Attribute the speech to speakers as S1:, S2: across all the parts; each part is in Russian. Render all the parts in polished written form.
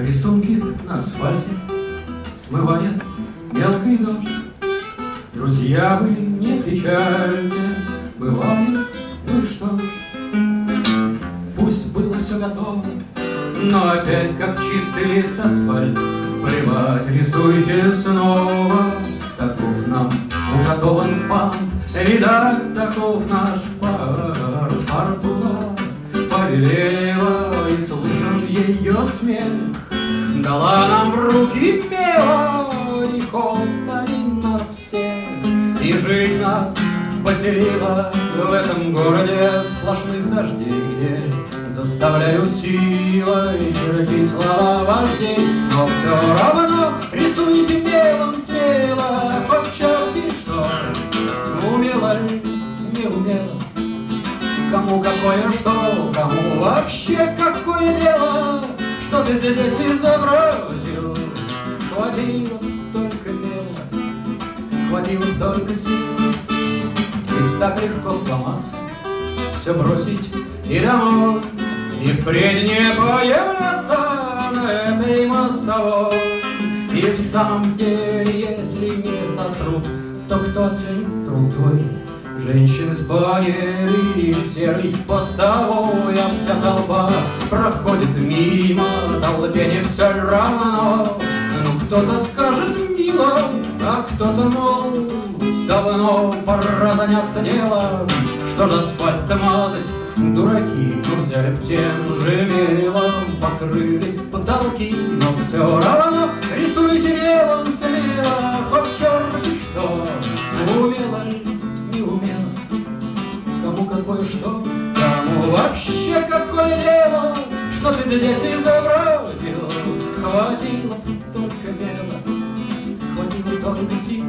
S1: Рисунки на асфальте смывает мелкий дождь. Друзья, вы не печальтесь, бывает, ну и что ж. Пусть было все готово, но опять как чистый лист асфальт. Плевать, рисуйте снова, таков нам уготован фант. Видать, таков наш парус фортуна повелела, и слышен ее смех. Дала нам в руки мело, и холод старинных всех. И жизнь нас поселила в этом городе сплошных дождей, где заставляют силой чертить слова вождей. Но все равно рисуйте мелом смело, хоть черти что, умело ли, не умело. Кому какое что, кому вообще какое дело, что ты здесь изобразил. Хватило только мела, хватило только сил. Ведь так легко сломаться, все бросить и домой, и впредь не появляться на этой мостовой. И в самом деле, если не сотрут, то кто оценит труд твой? Женщины с баннеры серой постовой, а вся толпа проходит мимо, толпе не все равно. Ну кто-то скажет мило, а кто-то, мол, давно пора заняться делом. Что же асфальт мазать, дураки, ну взяли б тем же мелом, покрыли потолки. Но все равно рисуйте мелом смело, хоть черти что, умело ли, не умело. Кому какое что, кому вообще какое дело, что ты здесь изобразил. Хватило только мела, хватило только сил.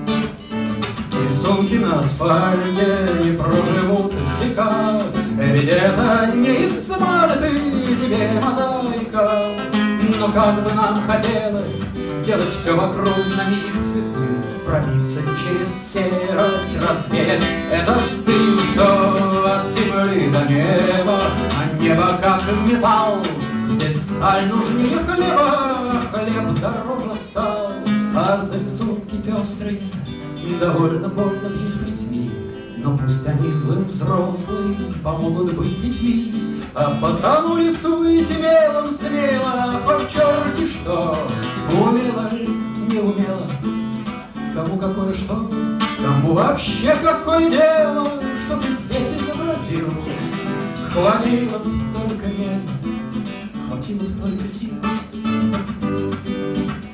S1: Рисунки на асфальте не проживут века, ведь это не из смарты тебе мозаика. Но как бы нам хотелось сделать все вокруг на миг цветным, пробиться через серость, развеять этот дым, что от земли до неба, а небо как металл. Здесь сталь нужнее хлеба, хлеб дороже стал, а за рисунки пестрые довольно больно бить плетьми. Но пусть они злым взрослые помогут быть детьми, а потому рисуйте мелом смело, хоть черти что, умело ли, не умело. Кому какое что, кому вообще какое дело, что ты здесь изобразил. Хватило только мела, хватило только сил.